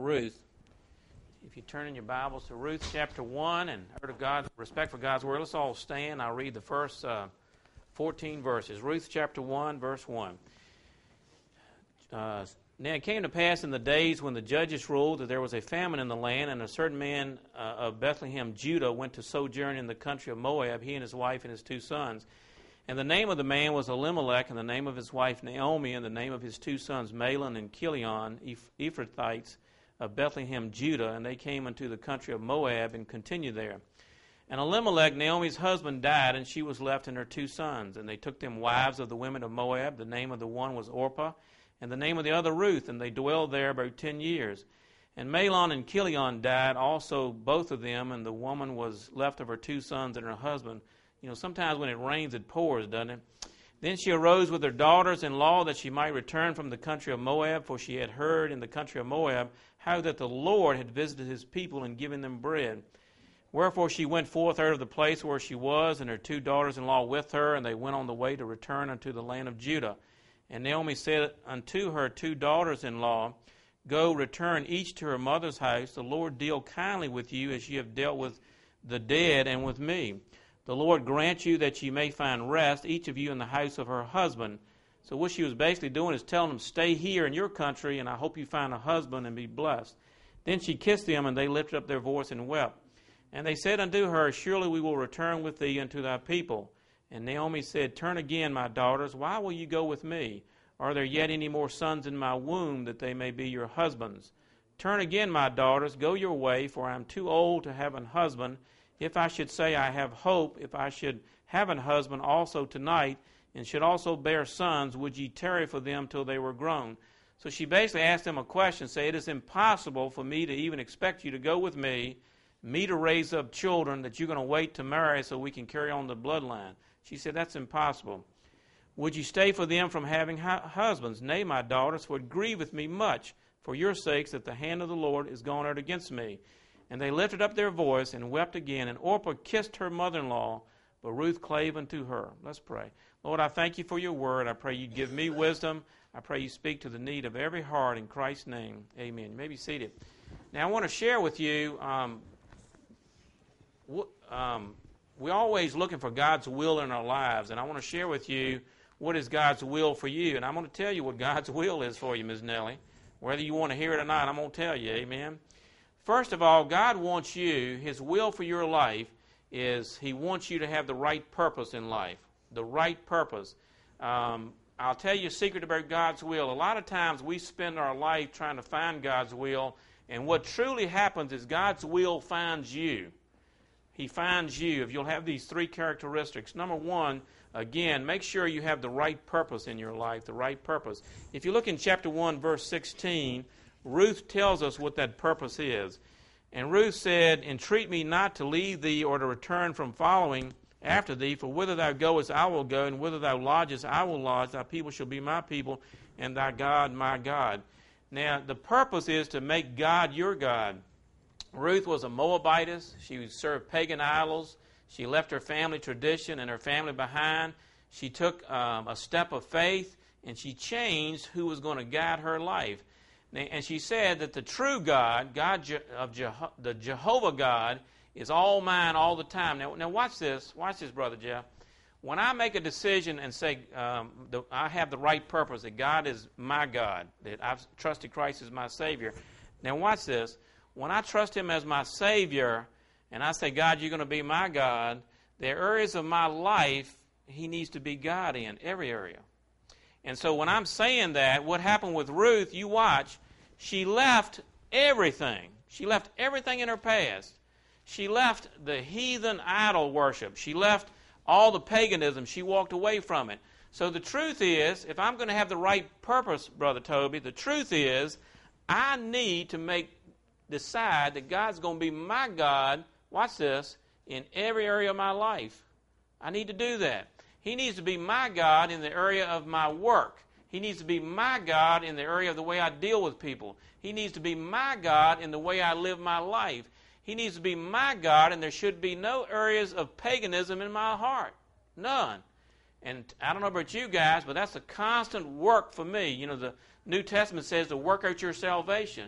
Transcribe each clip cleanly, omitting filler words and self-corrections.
Ruth. If you turn in your Bibles to Ruth chapter 1 and out of God, respect for God's Word, let's all stand. I'll read the first 14 verses. Ruth chapter 1, verse 1. Now it came to pass in the days when the judges ruled that there was a famine in the land, and a certain man of Bethlehem, Judah, went to sojourn in the country of Moab, he and his wife and his 2 sons. And the name of the man was Elimelech, and the name of his wife Naomi, and the name of his 2 sons Mahlon and Chilion, Ephrathites of Bethlehem, Judah. And they came unto the country of Moab and continued there. And Elimelech, Naomi's husband, died, and she was left and her 2 sons. And they took them wives of the women of Moab. The name of the one was Orpah, and the name of the other Ruth, and they dwelled there about 10 years. And Mahlon and Chilion died also, both of them, and the woman was left of her 2 sons and her husband. You know, sometimes when it rains, it pours, doesn't it? Then she arose with her daughters-in-law that she might return from the country of Moab, for she had heard in the country of Moab how that the Lord had visited his people and given them bread. Wherefore she went forth out of the place where she was, and her 2 daughters-in-law with her, and they went on the way to return unto the land of Judah. And Naomi said unto her 2 daughters-in-law, Go, return each to her mother's house. The Lord deal kindly with you as ye have dealt with the dead and with me. The Lord grant you that ye may find rest, each of you in the house of her husband. So what she was basically doing is telling them, stay here in your country, and I hope you find a husband and be blessed. Then she kissed them, and they lifted up their voice and wept. And they said unto her, Surely we will return with thee unto thy people. And Naomi said, Turn again, my daughters, why will you go with me? Are there yet any more sons in my womb, that they may be your husbands? Turn again, my daughters, go your way, for I am too old to have an husband. If I should say I have hope, if I should have an husband also tonight, and should also bear sons, would ye tarry for them till they were grown? So she basically asked them a question, say, it is impossible for me to even expect you to go with me to raise up children, that you're going to wait to marry so we can carry on the bloodline. She said, that's impossible. Would you stay for them from having husbands? Nay, my daughters, for it grieveth me much for your sakes that the hand of the Lord is gone out against me. And they lifted up their voice and wept again. And Orpah kissed her mother-in-law, but Ruth clave unto her. Let's pray. Lord, I thank you for your word. I pray you give me wisdom. I pray you speak to the need of every heart in Christ's name. Amen. You may be seated. Now, I want to share with you, we're always looking for God's will in our lives. And I want to share with you what is God's will for you. And I'm going to tell you what God's will is for you, Ms. Nellie. Whether you want to hear it or not, I'm going to tell you. Amen. First of all, God wants you, his will for your life is he wants you to have the right purpose in life. The right purpose. I'll tell you a secret about God's will. A lot of times we spend our life trying to find God's will, and what truly happens is God's will finds you. He finds you if you'll have these 3 characteristics. Number 1, again, make sure you have the right purpose in your life, the right purpose. If you look in chapter 1, verse 16, Ruth tells us what that purpose is. And Ruth said, Entreat me not to leave thee or to return from following after thee, for whither thou goest I will go, and whither thou lodgest I will lodge. Thy people shall be my people, and thy God my God. Now, the purpose is to make God your God. Ruth was a Moabitess. She served pagan idols. She left her family tradition and her family behind. She took a step of faith, and she changed who was going to guide her life. And she said that the true God, the Jehovah God, is all mine all the time. Now watch this. Watch this, Brother Jeff. When I make a decision and say I have the right purpose, that God is my God, that I've trusted Christ as my Savior. Now watch this. When I trust him as my Savior and I say, God, you're going to be my God, there are areas of my life he needs to be God in, every area. And so when I'm saying that, what happened with Ruth, you watch, she left everything. She left everything in her past. She left the heathen idol worship. She left all the paganism. She walked away from it. So the truth is, if I'm going to have the right purpose, Brother Toby, the truth is, I need to decide that God's going to be my God, watch this, in every area of my life. I need to do that. He needs to be my God in the area of my work. He needs to be my God in the area of the way I deal with people. He needs to be my God in the way I live my life. He needs to be my God, and there should be no areas of paganism in my heart. None. And I don't know about you guys, but that's a constant work for me. You know, the New Testament says to work out your salvation.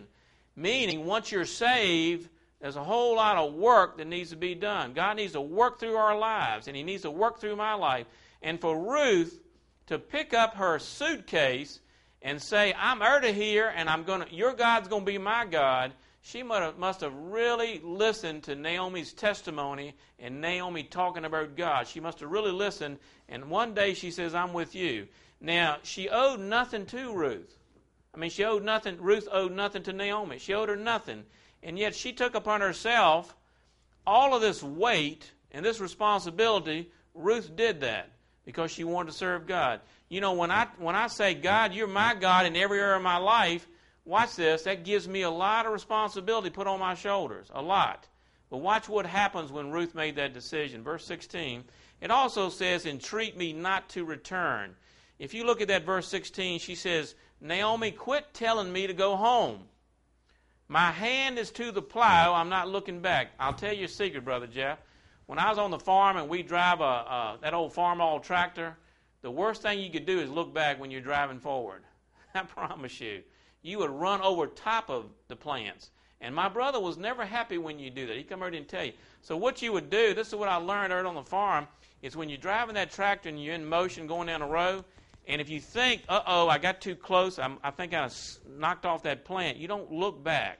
Meaning, once you're saved, there's a whole lot of work that needs to be done. God needs to work through our lives, and He needs to work through my life. And for Ruth to pick up her suitcase and say, I'm out of here, and your God's going to be my God, she must have really listened to Naomi's testimony and Naomi talking about God. She must have really listened, and one day she says, I'm with you. Now, she owed nothing to Ruth. She owed nothing. Ruth owed nothing to Naomi. She owed her nothing. And yet she took upon herself all of this weight and this responsibility. Ruth did that because she wanted to serve God. You know, when I say, God, you're my God in every area of my life, watch this, that gives me a lot of responsibility put on my shoulders, a lot. But watch what happens when Ruth made that decision. Verse 16, it also says, entreat me not to return. If you look at that verse 16, she says, Naomi, quit telling me to go home. My hand is to the plow, I'm not looking back. I'll tell you a secret, Brother Jeff. When I was on the farm and we drive that old farm-all tractor, the worst thing you could do is look back when you're driving forward. I promise you. You would run over top of the plants. And my brother was never happy when you do that. He'd come over and tell you. So what you would do, this is what I learned out on the farm, is when you're driving that tractor and you're in motion going down the road, and if you think, uh-oh, I got too close, I think I knocked off that plant, you don't look back.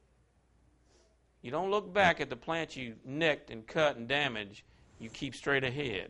You don't look back at the plant you nicked and cut and damaged. You keep straight ahead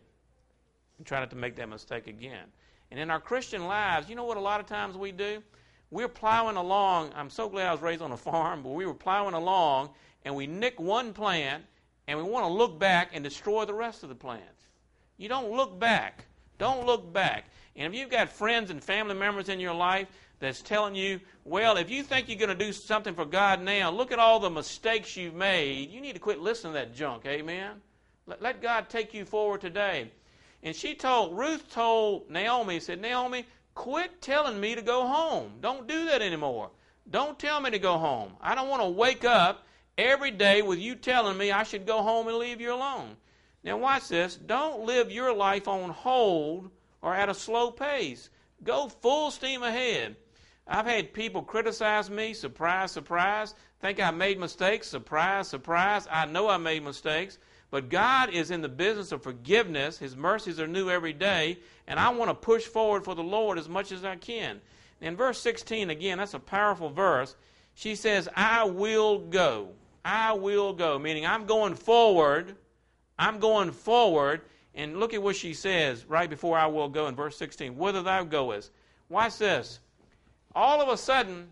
and try not to make that mistake again. And in our Christian lives, you know what a lot of times we do? We're plowing along. I'm so glad I was raised on a farm, but we were plowing along, and we nick one plant, and we want to look back and destroy the rest of the plants. You don't look back. Don't look back. And if you've got friends and family members in your life that's telling you, well, if you think you're going to do something for God now, look at all the mistakes you've made. You need to quit listening to that junk, amen? Let God take you forward today. And Ruth told Naomi, said, Naomi, quit telling me to go home. Don't do that anymore. Don't tell me to go home. I don't want to wake up every day with you telling me I should go home and leave you alone. Now watch this. Don't live your life on hold or at a slow pace. Go full steam ahead. I've had people criticize me, surprise, surprise, think I made mistakes, surprise, surprise. I know I made mistakes, but God is in the business of forgiveness. His mercies are new every day, and I want to push forward for the Lord as much as I can. In verse 16, again, that's a powerful verse. She says, I will go. I will go, meaning I'm going forward. I'm going forward. And look at what she says right before I will go in verse 16. Whither thou goest. Watch this. All of a sudden,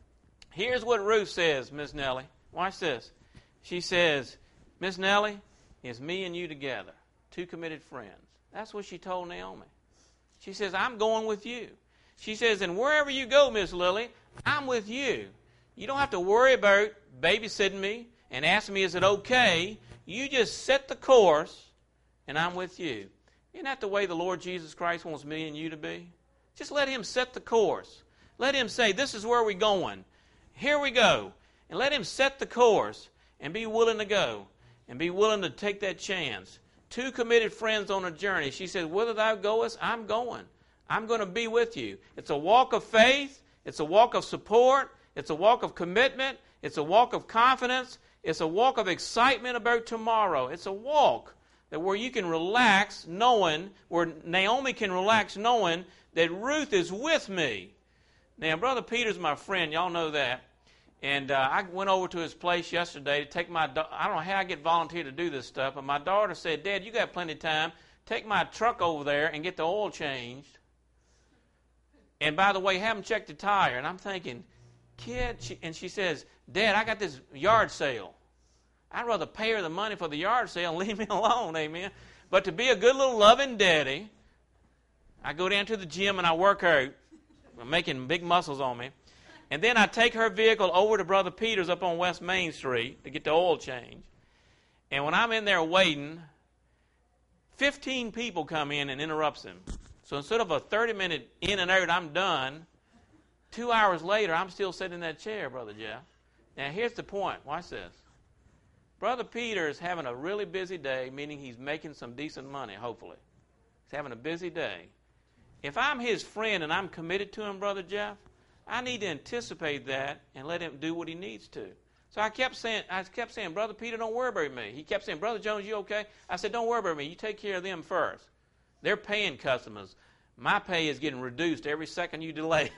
here's what Ruth says, Miss Nellie. Watch this. She says, Miss Nellie, it's me and you together. Two committed friends. That's what she told Naomi. She says, I'm going with you. She says, and wherever you go, Miss Lily, I'm with you. You don't have to worry about babysitting me and ask me, is it okay? You just set the course, and I'm with you. Isn't that the way the Lord Jesus Christ wants me and you to be? Just let Him set the course. Let Him say, this is where we're going. Here we go. And let Him set the course and be willing to go and be willing to take that chance. Two committed friends on a journey. She said, whither thou goest, I'm going. I'm going to be with you. It's a walk of faith. It's a walk of support. It's a walk of commitment. It's a walk of confidence. It's a walk of excitement about tomorrow. It's a walk that where you can relax knowing, where Naomi can relax knowing that Ruth is with me. Now, Brother Peter's my friend. Y'all know that. And I went over to his place yesterday to take my daughter. I don't know how I get volunteered to do this stuff, but my daughter said, Dad, you got plenty of time. Take my truck over there and get the oil changed. And by the way, have them check the tire. And I'm thinking, kid, and she says, Dad, I got this yard sale. I'd rather pay her the money for the yard sale and leave me alone, amen. But to be a good little loving daddy, I go down to the gym and I work out. I'm making big muscles on me. And then I take her vehicle over to Brother Peter's up on West Main Street to get the oil change. And when I'm in there waiting, 15 people come in and interrupts him. So instead of a 30-minute in and out, I'm done. 2 hours later, I'm still sitting in that chair, Brother Jeff. Now, here's the point. Watch this. Brother Peter is having a really busy day, meaning he's making some decent money, hopefully. He's having a busy day. If I'm his friend and I'm committed to him, Brother Jeff, I need to anticipate that and let him do what he needs to. So I kept saying, Brother Peter, don't worry about me. He kept saying, Brother Jones, you okay? I said, don't worry about me. You take care of them first. They're paying customers. My pay is getting reduced every second you delay.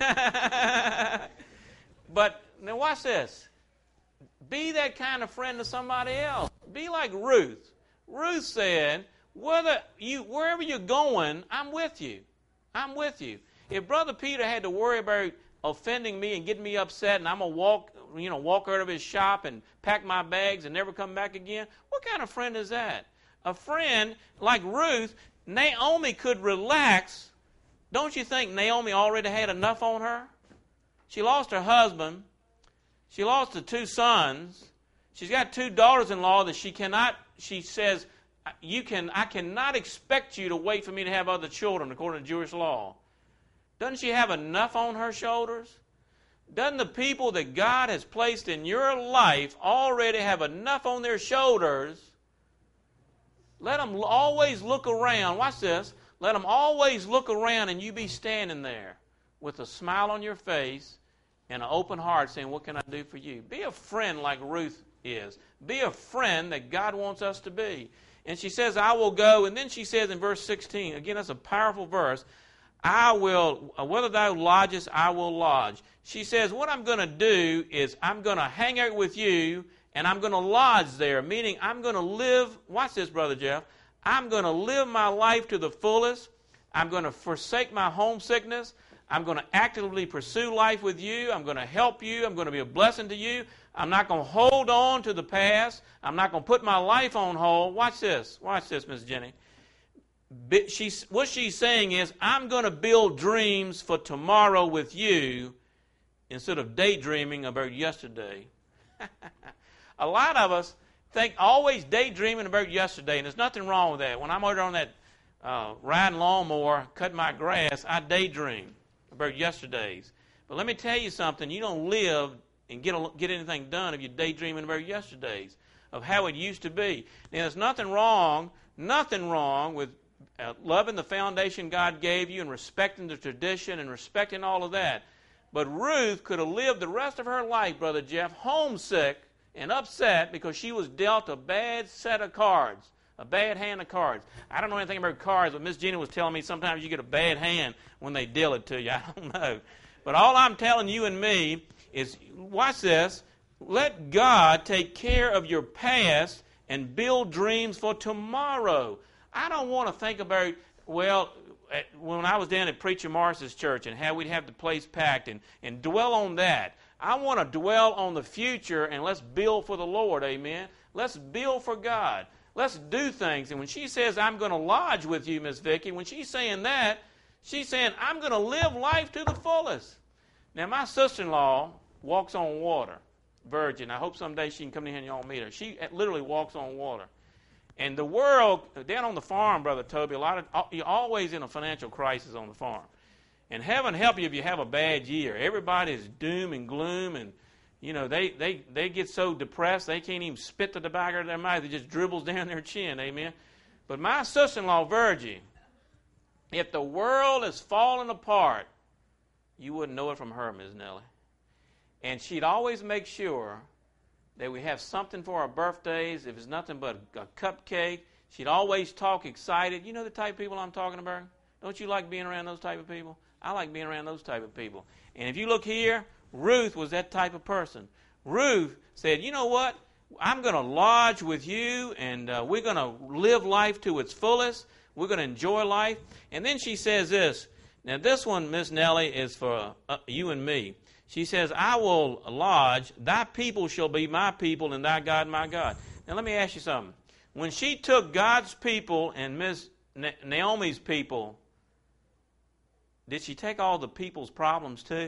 But now watch this. Be that kind of friend to somebody else. Be like Ruth. Ruth said, wherever you're going, I'm with you. I'm with you. If Brother Peter had to worry about offending me and getting me upset, and I'm going to walk out of his shop and pack my bags and never come back again, what kind of friend is that? A friend like Ruth, Naomi could relax. Don't you think Naomi already had enough on her? She lost her husband. She lost the 2 sons. She's got 2 daughters-in-law that she says, I cannot expect you to wait for me to have other children according to Jewish law. Doesn't she have enough on her shoulders? Doesn't the people that God has placed in your life already have enough on their shoulders? Let them always look around. Watch this. Let them always look around and you be standing there with a smile on your face and an open heart saying, what can I do for you? Be a friend like Ruth is. Be a friend that God wants us to be. And she says, I will go. And then she says in verse 16, again, that's a powerful verse, I will, whether thou lodgest, I will lodge. She says, what I'm going to do is I'm going to hang out with you and I'm going to lodge there, meaning I'm going to live, watch this, Brother Jeff, I'm going to live my life to the fullest. I'm going to forsake my homesickness. I'm going to actively pursue life with you. I'm going to help you. I'm going to be a blessing to you. I'm not going to hold on to the past. I'm not going to put my life on hold. Watch this. Watch this, Miss Jenny. What she's saying is, I'm going to build dreams for tomorrow with you instead of daydreaming about yesterday. A lot of us think always daydreaming about yesterday, and there's nothing wrong with that. When I'm out on that riding lawnmower, cutting my grass, I daydream about yesterdays. But let me tell you something. You don't live and get anything done if you're daydreaming about yesterdays, of how it used to be. Now, there's nothing wrong with loving the foundation God gave you and respecting the tradition and respecting all of that. But Ruth could have lived the rest of her life, Brother Jeff, homesick and upset because she was dealt a bad set of cards, a bad hand of cards. I don't know anything about cards, but Miss Jenny was telling me sometimes you get a bad hand when they deal it to you. I don't know. But all I'm telling you and me is, watch this, let God take care of your past and build dreams for tomorrow. I don't want to think about, when I was down at Preacher Morris's church and how we'd have the place packed and dwell on that. I want to dwell on the future and let's build for the Lord, amen? Let's build for God. Let's do things. And when she says, I'm going to lodge with you, Miss Vicki, when she's saying that, she's saying, I'm going to live life to the fullest. Now, my sister-in-law walks on water, virgin. I hope someday she can come in here and y'all meet her. She literally walks on water. And the world, down on the farm, Brother Toby, you're always in a financial crisis on the farm. And heaven help you if you have a bad year. Everybody's doom and gloom, and they get so depressed they can't even spit the tobacco out of their mouth. It just dribbles down their chin, amen. But my sister-in-law, Virgie, if the world is falling apart, you wouldn't know it from her, Ms. Nellie. And she'd always make sure that we have something for our birthdays. If it's nothing but a cupcake, she'd always talk excited. You know the type of people I'm talking about? Don't you like being around those type of people? I like being around those type of people. And if you look here, Ruth was that type of person. Ruth said, you know what? I'm going to lodge with you, and we're going to live life to its fullest. We're going to enjoy life. And then she says this. Now, this one, Miss Nellie, is for you and me. She says, I will lodge, thy people shall be my people, and thy God my God. Now, let me ask you something. When she took God's people and Miss Naomi's people, did she take all the people's problems too?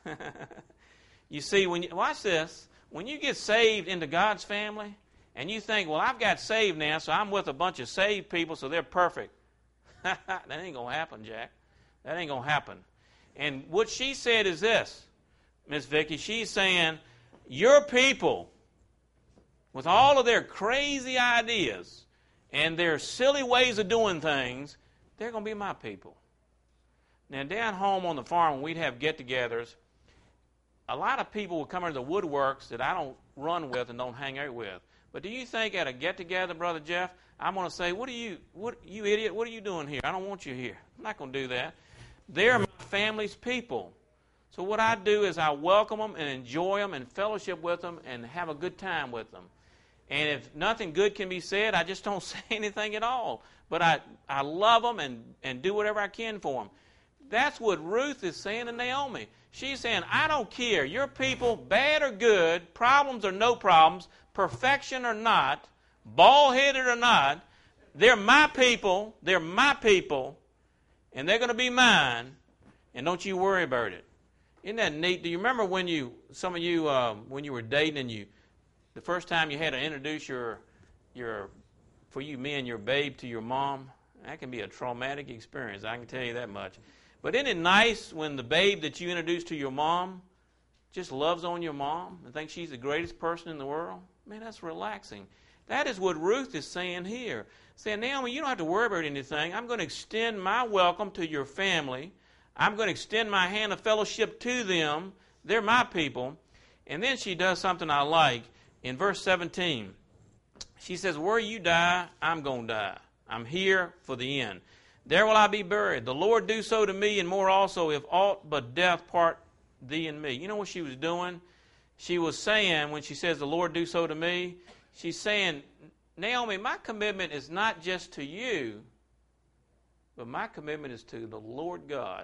You see, watch this. When you get saved into God's family, and you think, well, I've got saved now, so I'm with a bunch of saved people, so they're perfect. That ain't going to happen, Jack. That ain't going to happen. And what she said is this, Miss Vicki, she's saying, your people, with all of their crazy ideas and their silly ways of doing things, they're going to be my people. Now, down home on the farm, when we'd have get-togethers, a lot of people will come into the woodworks that I don't run with and don't hang out with. But do you think at a get-together, Brother Jeff, I'm going to say, you idiot, what are you doing here? I don't want you here. I'm not going to do that. They're my family's people. So what I do is I welcome them and enjoy them and fellowship with them and have a good time with them. And if nothing good can be said, I just don't say anything at all. But I love them and do whatever I can for them. That's what Ruth is saying to Naomi. She's saying, I don't care. Your people, bad or good, problems or no problems, perfection or not, bald-headed or not, they're my people, and they're going to be mine, and don't you worry about it. Isn't that neat? Do you remember when some of you, when you were dating and the first time you had to introduce your babe to your mom? That can be a traumatic experience, I can tell you that much. But isn't it nice when the babe that you introduce to your mom just loves on your mom and thinks she's the greatest person in the world? Man, that's relaxing. That is what Ruth is saying here. Saying, Naomi, you don't have to worry about anything. I'm going to extend my welcome to your family. I'm going to extend my hand of fellowship to them. They're my people. And then she does something I like. In verse 17, she says, where you die, I'm going to die. I'm here for the end. There will I be buried. The Lord do so to me, and more also, if aught but death part thee and me. You know what she was doing? She was saying, when she says, the Lord do so to me, she's saying, Naomi, my commitment is not just to you, but my commitment is to the Lord God.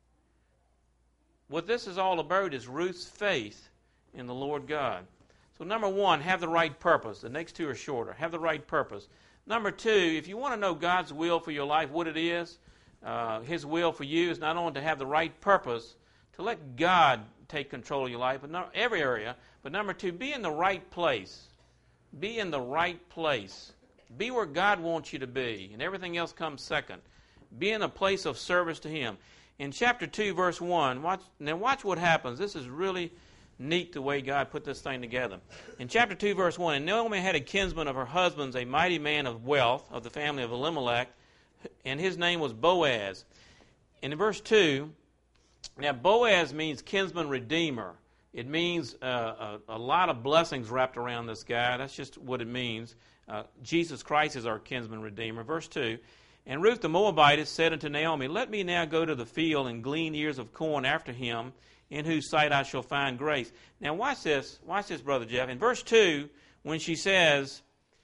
What this is all about is Ruth's faith in the Lord God. So number one, have the right purpose. The next two are shorter. Have the right purpose. Number two, if you want to know God's will for your life, what it is, His will for you is not only to have the right purpose, to let God take control of your life, but not every area. But number two, be in the right place. Be in the right place. Be where God wants you to be, and everything else comes second. Be in a place of service to Him. In chapter 2, verse 1, watch what happens. This is really neat the way God put this thing together. In chapter 2, verse 1, and Naomi had a kinsman of her husband's, a mighty man of wealth, of the family of Elimelech, and his name was Boaz. And in verse 2, now Boaz means kinsman redeemer. It means a lot of blessings wrapped around this guy. That's just what it means. Jesus Christ is our kinsman redeemer. Verse 2, and Ruth the Moabitess said unto Naomi, let me now go to the field and glean ears of corn after him, in whose sight I shall find grace. Now watch this, Brother Jeff. In verse 2, when she says,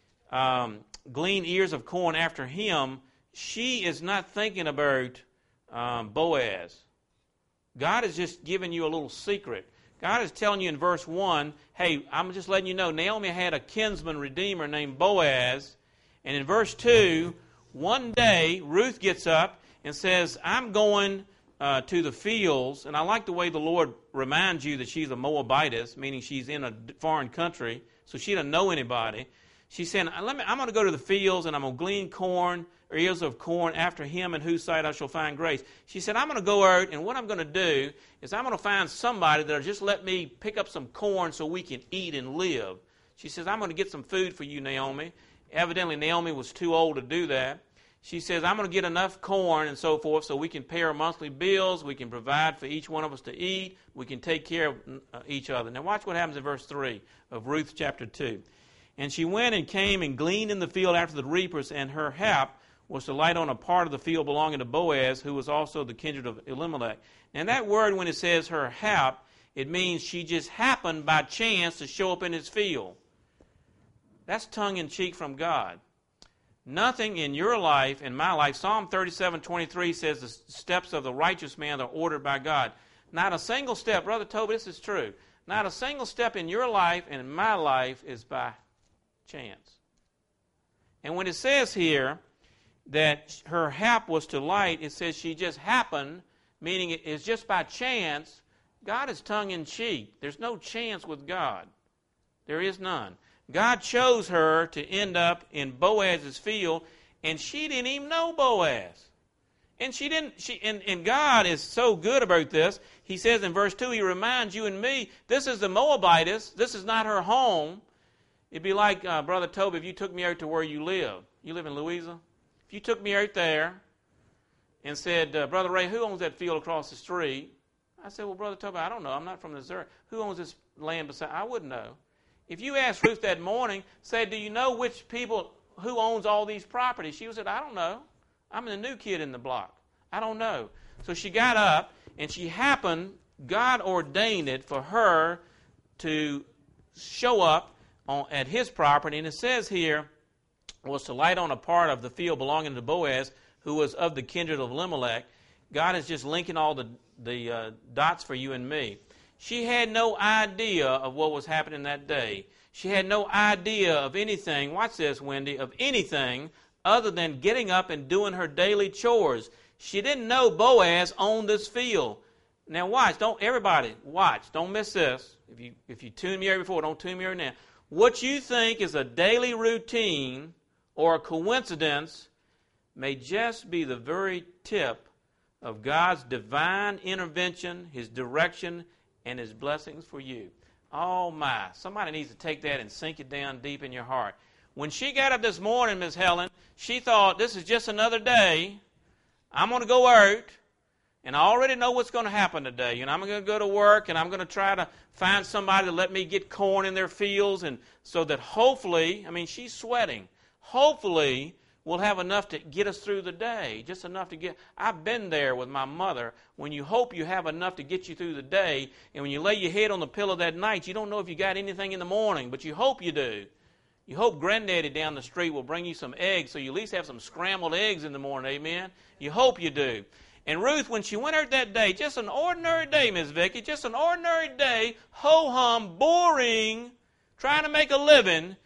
glean ears of corn after him, she is not thinking about Boaz. God is just giving you a little secret. God is telling you in verse 1, hey, I'm just letting you know, Naomi had a kinsman redeemer named Boaz. And in verse 2, one day, Ruth gets up and says, I'm going to the fields. And I like the way the Lord reminds you that she's a Moabitess, meaning she's in a foreign country, so she doesn't know anybody. She's saying, I'm going to go to the fields and I'm going to glean corn, or ears of corn after him in whose sight I shall find grace. She said, I'm going to go out, and what I'm going to do is I'm going to find somebody that'll just let me pick up some corn so we can eat and live. She says, I'm going to get some food for you, Naomi. Evidently, Naomi was too old to do that. She says, I'm going to get enough corn and so forth so we can pay our monthly bills, we can provide for each one of us to eat, we can take care of each other. Now watch what happens in verse 3 of Ruth chapter 2. And she went and came and gleaned in the field after the reapers, and her hap was to light on a part of the field belonging to Boaz, who was also the kindred of Elimelech. And that word, when it says her hap, it means she just happened by chance to show up in his field. That's tongue-in-cheek from God. Nothing in your life, in my life, Psalm 37:23 says the steps of the righteous man are ordered by God. Not a single step, Brother Toby, this is true. Not a single step in your life and in my life is by chance. And when it says here that her hap was to light, it says she just happened, meaning it is just by chance. God is tongue-in-cheek. There's no chance with God. There is none. God chose her to end up in Boaz's field, and she didn't even know Boaz. And God is so good about this. He says in verse 2, He reminds you and me, this is the Moabitess. This is not her home. It'd be like, Brother Toby, if you took me out to where you live. You live in Louisa? If you took me out there and said, Brother Ray, who owns that field across the street? I said, well, Brother Toby, I don't know. I'm not from this area. Who owns this land beside? I wouldn't know. If you asked Ruth that morning, say, do you know which people, who owns all these properties? She would say, I don't know. I'm the new kid in the block. I don't know. So she got up, and she happened, God ordained it for her to show up at his property. And it says here, was to light on a part of the field belonging to Boaz, who was of the kindred of Elimelech. God is just linking all the dots for you and me. She had no idea of what was happening that day. She had no idea of anything, watch this, Wendy, of anything other than getting up and doing her daily chores. She didn't know Boaz owned this field. Now watch, everybody watch, don't miss this. If you tuned me here before, don't tune me here now. What you think is a daily routine or a coincidence may just be the very tip of God's divine intervention, His direction, and His blessings for you. Oh my, somebody needs to take that and sink it down deep in your heart. When she got up this morning, Miss Helen, she thought, this is just another day. I'm going to go out, and I already know what's going to happen today. I'm going to go to work, and I'm going to try to find somebody to let me get corn in their fields, and so that hopefully, she's sweating, hopefully we'll have enough to get us through the day, just enough to get. I've been there with my mother. When you hope you have enough to get you through the day, and when you lay your head on the pillow that night, you don't know if you got anything in the morning, but you hope you do. You hope Granddaddy down the street will bring you some eggs, so you at least have some scrambled eggs in the morning, amen? You hope you do. And Ruth, when she went out that day, just an ordinary day, Miss Vicki, just an ordinary day, ho-hum, boring, trying to make a living,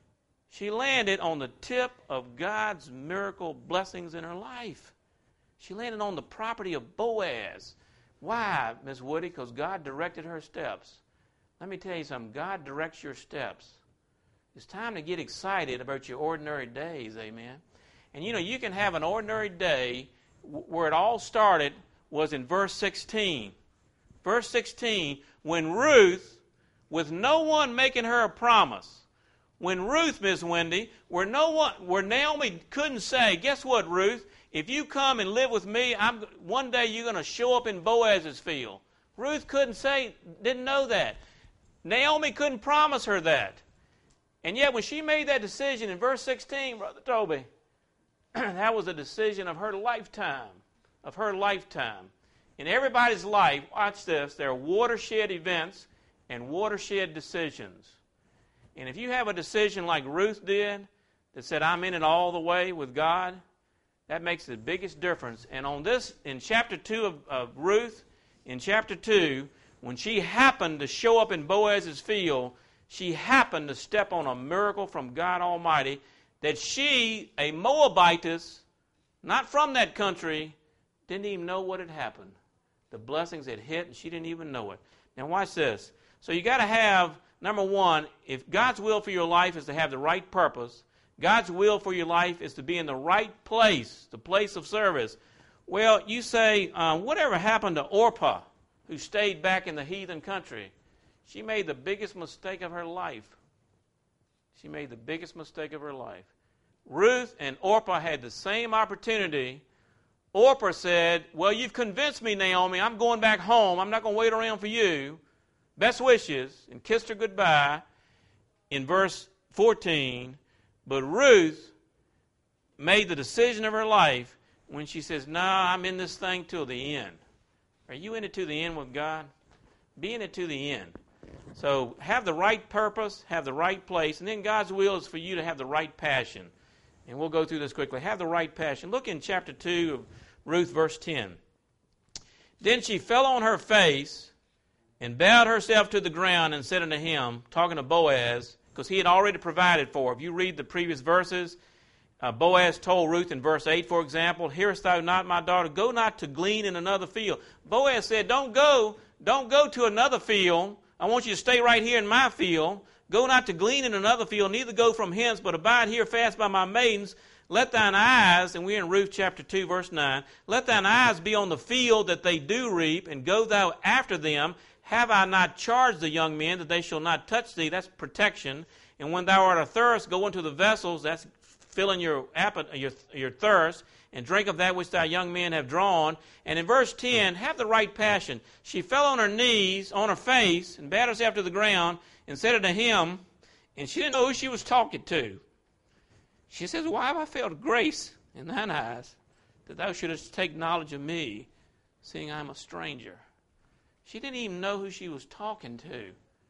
she landed on the tip of God's miracle blessings in her life. She landed on the property of Boaz. Why, Miss Woody? Because God directed her steps. Let me tell you something. God directs your steps. It's time to get excited about your ordinary days, amen? And you can have an ordinary day. Where it all started was in verse 16. Verse 16, when Ruth, with no one making her a promise, when Ruth, Miss Wendy, where Naomi couldn't say, guess what, Ruth? If you come and live with me, one day you're going to show up in Boaz's field. Ruth didn't know that. Naomi couldn't promise her that. And yet when she made that decision in verse 16, Brother Toby, that was a decision of her lifetime. Of her lifetime. In everybody's life, watch this, there are watershed events and watershed decisions. And if you have a decision like Ruth did, that said, I'm in it all the way with God, that makes the biggest difference. And on this, in chapter 2 of Ruth, in chapter 2, when she happened to show up in Boaz's field, she happened to step on a miracle from God Almighty that she, a Moabitess, not from that country, didn't even know what had happened. The blessings had hit, and she didn't even know it. Now watch this. So you got to have, number one, if God's will for your life is to have the right purpose, God's will for your life is to be in the right place, the place of service. Well, you say, whatever happened to Orpah, who stayed back in the heathen country? She made the biggest mistake of her life. She made the biggest mistake of her life. Ruth and Orpah had the same opportunity. Orpah said, well, you've convinced me, Naomi. I'm going back home. I'm not going to wait around for you. Best wishes, and kissed her goodbye in verse 14. But Ruth made the decision of her life when she says, no, I'm in this thing till the end. Are you in it to the end with God? Be in it to the end. So have the right purpose, have the right place, and then God's will is for you to have the right passion. And we'll go through this quickly. Have the right passion. Look in chapter 2 of Ruth, verse 10. Then she fell on her face and bowed herself to the ground and said unto him, talking to Boaz, because he had already provided for her. If you read the previous verses, Boaz told Ruth in verse 8, for example, hearest thou not, my daughter, go not to glean in another field. Boaz said, don't go to another field. I want you to stay right here in my field. Go not to glean in another field, neither go from hence, but abide here fast by my maidens. Let thine eyes, and we're in Ruth chapter 2, verse 9, let thine eyes be on the field that they do reap, and go thou after them. Have I not charged the young men that they shall not touch thee? That's protection. And when thou art athirst, go into the vessels. That's filling your thirst, and drink of that which thy young men have drawn. And in verse 10, have the right passion. She fell on her knees, on her face, and bowed herself to the ground, and said unto him, and she didn't know who she was talking to. She says, why have I found grace in thine eyes, that thou shouldest take knowledge of me, seeing I am a stranger? She didn't even know who she was talking to,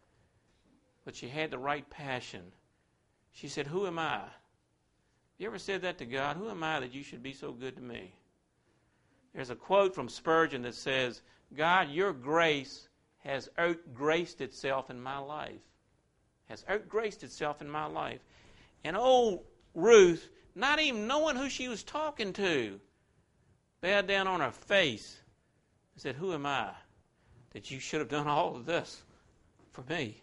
but she had the right passion. She said, who am I? You ever said that to God? Who am I that you should be so good to me? There's a quote from Spurgeon that says, God, your grace has outgraced itself in my life. Has outgraced itself in my life. And old Ruth, not even knowing who she was talking to, bowed down on her face and said, who am I that you should have done all of this for me?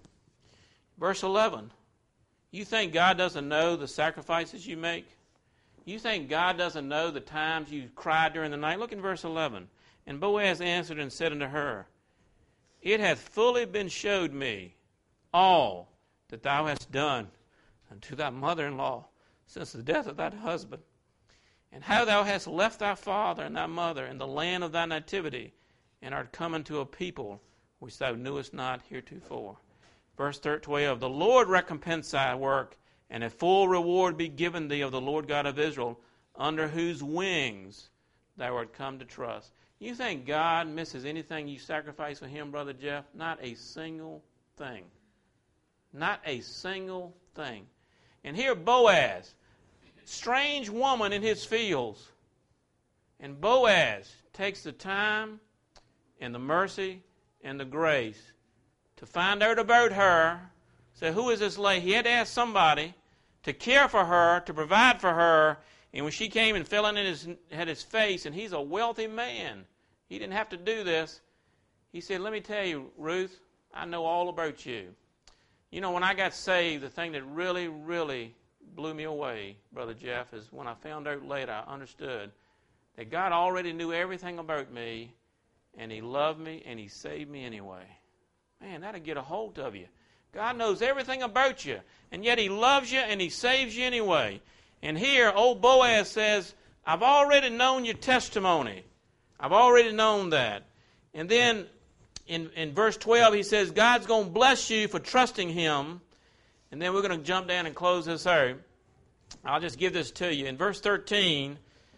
Verse 11. You think God doesn't know the sacrifices you make? You think God doesn't know the times you cried during the night? Look in verse 11. And Boaz answered and said unto her, it hath fully been showed me all that thou hast done unto thy mother-in-law since the death of thy husband, and how thou hast left thy father and thy mother in the land of thy nativity, and art come unto a people which thou knewest not heretofore. Verse 12, the Lord recompense thy work, and a full reward be given thee of the Lord God of Israel, under whose wings thou art come to trust. You think God misses anything you sacrifice for him, Brother Jeff? Not a single thing. Not a single thing. And here Boaz, strange woman in his fields, and Boaz takes the time and the mercy and the grace to find out about her. Say, who is this lady? He had to ask somebody to care for her, to provide for her. And when she came and fell in his face, and he's a wealthy man, he didn't have to do this. He said, let me tell you, Ruth, I know all about you. You know, when I got saved, the thing that really, really blew me away, Brother Jeff, is when I found out later, I understood that God already knew everything about me, and he loved me, and he saved me anyway. Man, that'll get a hold of you. God knows everything about you, and yet he loves you and he saves you anyway. And here, old Boaz says, I've already known your testimony. I've already known that. And then in verse 12, he says, God's going to bless you for trusting him. And then we're going to jump down and close this out. I'll just give this to you. In verse 13,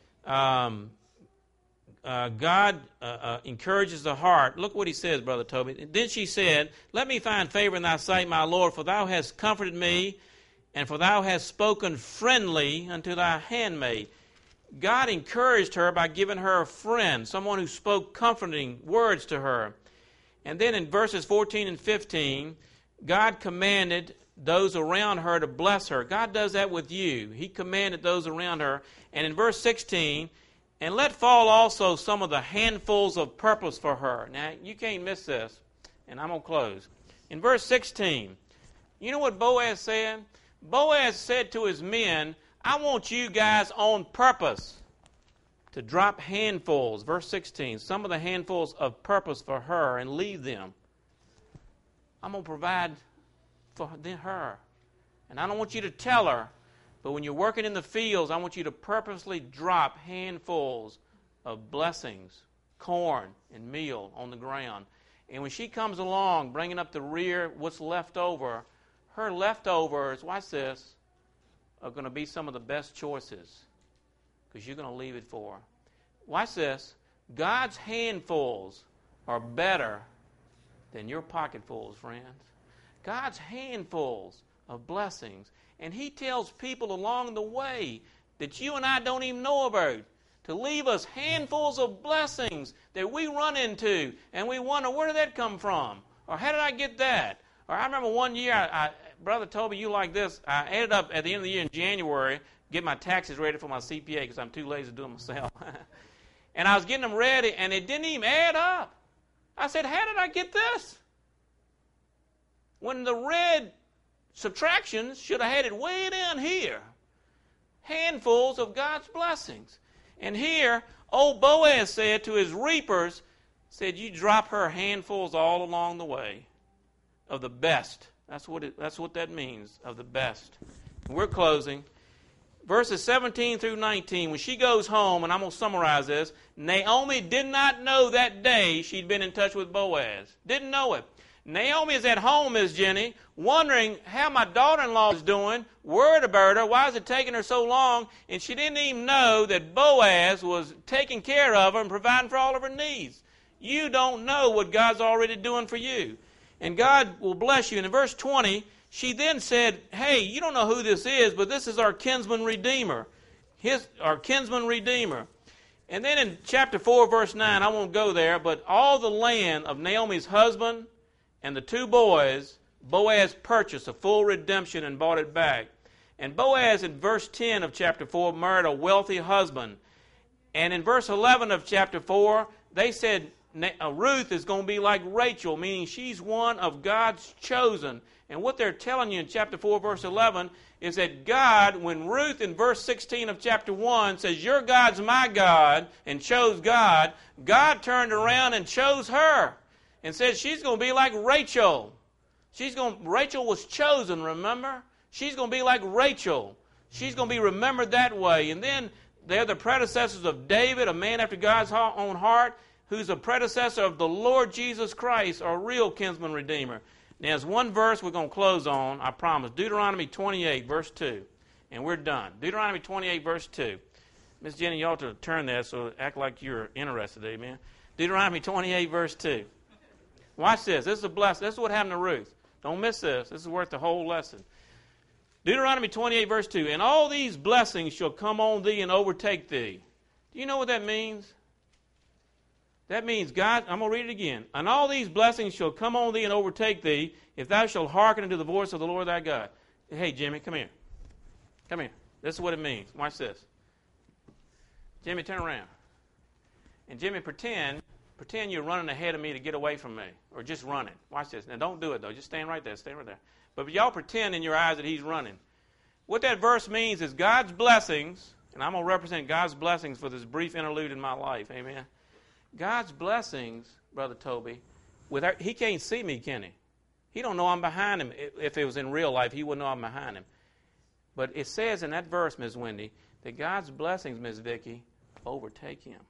God encourages the heart. Look what he says, Brother Toby. Then she said, let me find favor in thy sight, my Lord, for thou hast comforted me, and for thou hast spoken friendly unto thy handmaid. God encouraged her by giving her a friend, someone who spoke comforting words to her. And then in verses 14 and 15, God commanded those around her to bless her. God does that with you. He commanded those around her. And in verse 16, and let fall also some of the handfuls of purpose for her. Now, you can't miss this, and I'm going to close. In verse 16, you know what Boaz said? Boaz said to his men, I want you guys on purpose to drop handfuls. Verse 16, some of the handfuls of purpose for her and leave them. I'm going to provide for her. And I don't want you to tell her, but when you're working in the fields, I want you to purposely drop handfuls of blessings, corn and meal on the ground. And when she comes along, bringing up the rear, what's left over, her leftovers, watch this, are going to be some of the best choices because you're going to leave it for her. Watch this. God's handfuls are better than your pocketfuls, friends. God's handfuls of blessings. And he tells people along the way that you and I don't even know about to leave us handfuls of blessings that we run into and we wonder, where did that come from? Or how did I get that? Or I remember one year, Brother Toby, you like this, I ended up at the end of the year in January, get my taxes ready for my CPA because I'm too lazy to do them myself. And I was getting them ready and it didn't even add up. I said, how did I get this? When the red subtractions should have had it way down here. Handfuls of God's blessings. And here, old Boaz said to his reapers, said, you drop her handfuls all along the way of the best. That's what that means, of the best. And we're closing. verses 17 through 19, when she goes home, and I'm going to summarize this, Naomi did not know that day she'd been in touch with Boaz. Didn't know it. Naomi is at home, Miss Jenny, wondering how my daughter-in-law is doing, worried about her, why is it taking her so long, and she didn't even know that Boaz was taking care of her and providing for all of her needs. You don't know what God's already doing for you. And God will bless you. And in verse 20, she then said, hey, you don't know who this is, but this is our kinsman redeemer. Our kinsman redeemer. And then in chapter 4, verse 9, I won't go there, but all the land of Naomi's husband and the two boys, Boaz purchased a full redemption and bought it back. And Boaz, in verse 10 of chapter 4, married a wealthy husband. And in verse 11 of chapter 4, they said Ruth is going to be like Rachel, meaning she's one of God's chosen. And what they're telling you in chapter 4, verse 11, is that God, when Ruth in verse 16 of chapter 1 says, your God's my God, and chose God, God turned around and chose her and said she's going to be like Rachel. Rachel was chosen, remember? She's going to be like Rachel. She's going to be remembered that way. And then they're the predecessors of David, a man after God's own heart, who's a predecessor of the Lord Jesus Christ, our real kinsman redeemer. Now, there's one verse we're going to close on, I promise. Deuteronomy 28, verse 2. And we're done. Deuteronomy 28, verse 2. Miss Jenny, you ought to turn there, so act like you're interested, amen. Deuteronomy 28, verse 2. Watch this. This is a blessing. This is what happened to Ruth. Don't miss this. This is worth the whole lesson. Deuteronomy 28, verse 2. And all these blessings shall come on thee and overtake thee. Do you know what that means? That means God, I'm going to read it again. And all these blessings shall come on thee and overtake thee, if thou shalt hearken unto the voice of the Lord thy God. Hey, Jimmy, come here. Come here. This is what it means. Watch this. Jimmy, turn around. And Jimmy, pretend you're running ahead of me to get away from me, or just running. Watch this. Now, don't do it, though. Just stand right there. Stay right there. But y'all pretend in your eyes that he's running. What that verse means is God's blessings, and I'm going to represent God's blessings for this brief interlude in my life. Amen. God's blessings, Brother Toby, he can't see me, can he? He don't know I'm behind him. If it was in real life, he wouldn't know I'm behind him. But it says in that verse, Ms. Wendy, that God's blessings, Ms. Vicky, overtake him.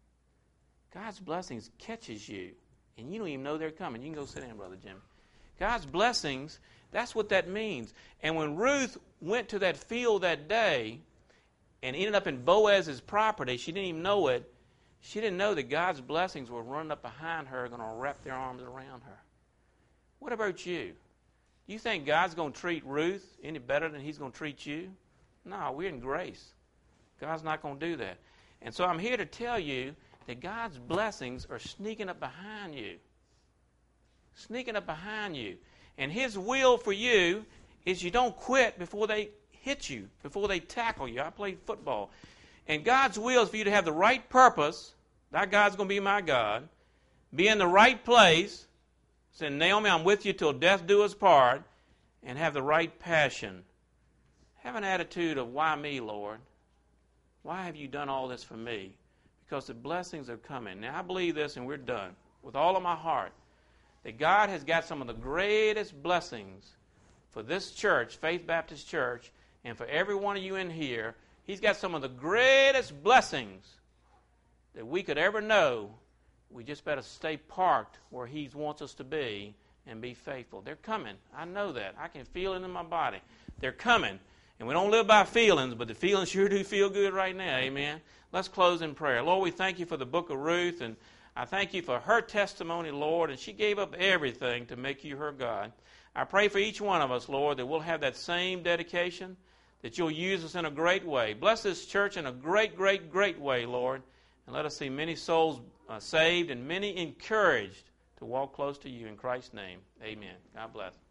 God's blessings catches you, and you don't even know they're coming. You can go sit down, Brother Jimmy. God's blessings, that's what that means. And when Ruth went to that field that day and ended up in Boaz's property, she didn't even know it. She didn't know that God's blessings were running up behind her, going to wrap their arms around her. What about you? Do you think God's going to treat Ruth any better than he's going to treat you? No, we're in grace. God's not going to do that. And so I'm here to tell you that God's blessings are sneaking up behind you. Sneaking up behind you. And his will for you is you don't quit before they hit you, before they tackle you. I played football. And God's will is for you to have the right purpose. That God's going to be my God. Be in the right place. Say, Naomi, I'm with you till death do us part. And have the right passion. Have an attitude of, why me, Lord? Why have you done all this for me? Because the blessings are coming. Now, I believe this, and we're done. With all of my heart, that God has got some of the greatest blessings for this church, Faith Baptist Church, and for every one of you in here. He's got some of the greatest blessings that we could ever know. We just better stay parked where he wants us to be and be faithful. They're coming. I know that. I can feel it in my body. They're coming. And we don't live by feelings, but the feelings sure do feel good right now. Amen. Let's close in prayer. Lord, we thank you for the book of Ruth, and I thank you for her testimony, Lord, and she gave up everything to make you her God. I pray for each one of us, Lord, that we'll have that same dedication, that you'll use us in a great way. Bless this church in a great, great, great way, Lord, and let us see many souls saved and many encouraged to walk close to you. In Christ's name, amen. God bless.